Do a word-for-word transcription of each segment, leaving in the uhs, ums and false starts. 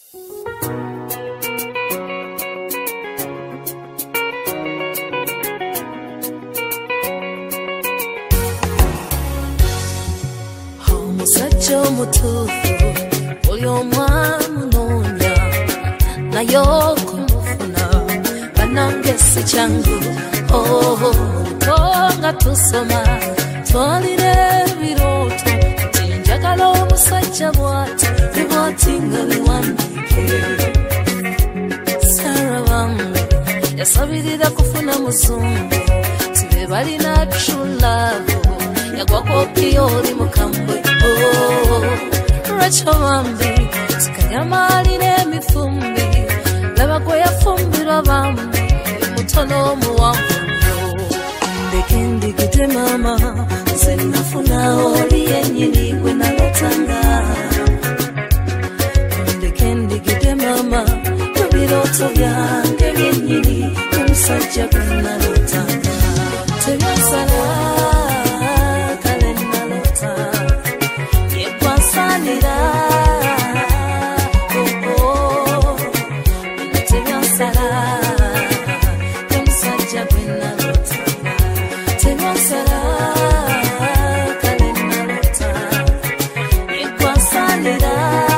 Omusajja omutuufu oli omwamunoonya naye okumufuna bannange si kyangu. Oh, nga tusoma twalira ebirooto nti njagala omusajja bw'ati ne bw'ati nga biwandiike. Sarah wange yasabirira kufuna muzungu tibe balina true love yagwa kopiyo oli mukambwe. Oh, Rachel wambi sikanyama alina emifumbi laba gwe yafumbirwa bambi mutono omuwanvu. Ndeke ndigite mama nze nafuna oli yennyini gwe nalotanga. Ndeke ndigite mama mu birooto byange byennyini omusajja gwe nalotanga. Tebyasala kale nalota yekwasanira. Oh, tebyasala omusajja gwe nalotanga. Tebyasala kale nalota yekwasanira.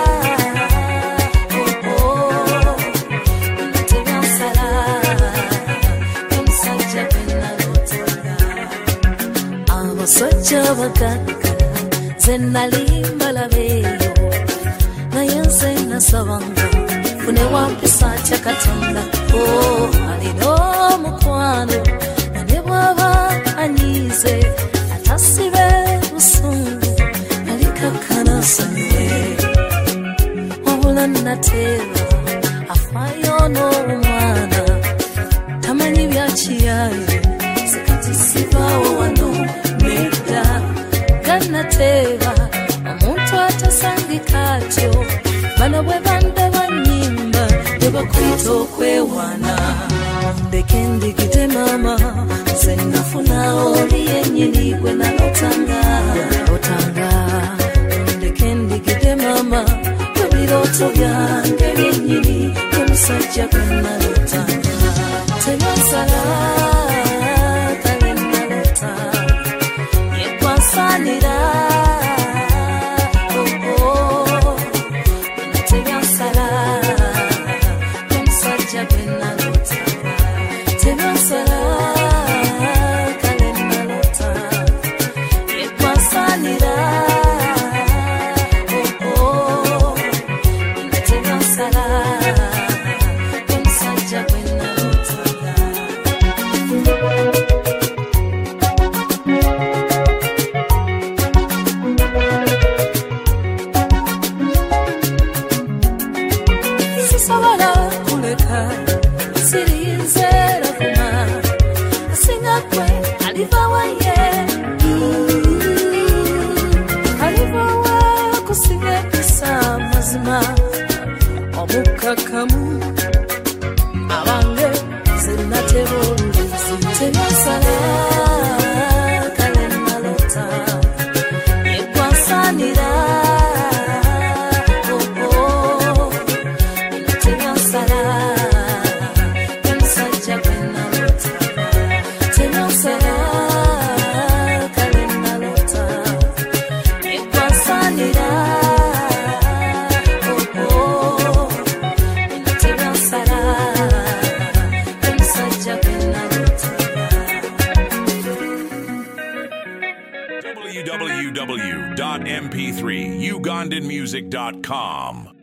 Oh, tebyasala omusajja gwe nalotanga. Abasajja abagagga ze nali mbalabeeyo naye nze nasabanga fune wampisa atya Katonda. Oh, alina omukwano naye bw'aba anyiize atasibe busungu alikakkana asanyuwe. Wabula nateeba afaayo n'omwana tamanyi byakiyaayo sikati sibaawo wano nedda. Gannateeba omuntu atasangika atyo bano bwe bande bannyimba ne bakuyita okwewaana. Ndeke ndigite mama nze nafuna oli yennyini gwe nalotanga. Ndeke ndigite mama mu birooto byange byennyini omusajja gwe nalotanga. Tebyasala kale nalota yekwasanira. Oh, tebyasala omusajja gwe nalotanga. Tebyasala kale nalota yekwasanira. Oh, tebyasala omusajja gwe nalotanga. Sisobola kuleka sirinze ravuma asinga gwe alivawa ye alivawa kusinga kisa mazima omukakamu abange zinateba oluzi. Tebyasala kale nalota yekwasanira. Oh, tebyasala omusajja gwe nalotanga. Tebyasala kale nalota yekwasanira. Oh, tebyasala omusajja gwe nalotanga. w w w dot m p three ugandan music dot com